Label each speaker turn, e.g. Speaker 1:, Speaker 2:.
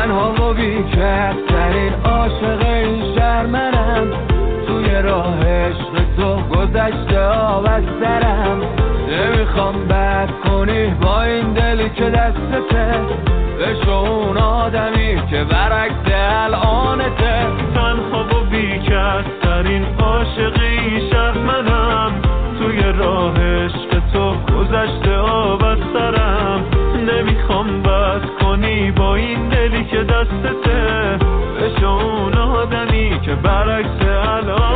Speaker 1: تنها و بی‌کس‌ترین عاشق این شهر منم، توی راه عشق تو گذشته آب از سرم. نمیخوام بد کنی با این دلی که دستته، بشو اون آدمی که برعکس الانته.
Speaker 2: تنها و بی‌کس‌ترین عاشق این شهر منم، توی راه عشق تو گذشته آب از سرم. نمیخوام بد کنی با این دلی که دستته، بشو اون آدمی که برعکس الان